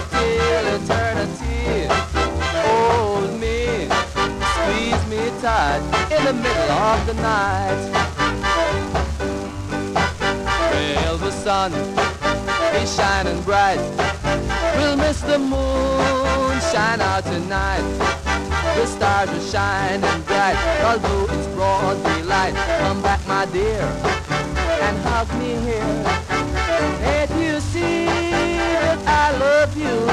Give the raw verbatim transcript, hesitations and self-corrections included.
till eternity. Hold me, squeeze me tight in the middle of the night. Will the sun be shining bright? Will Mister Moon shine out tonight? The stars are shining bright, although it's broad daylight. Come back, my dear, and hug me here. Can't you see that I love you?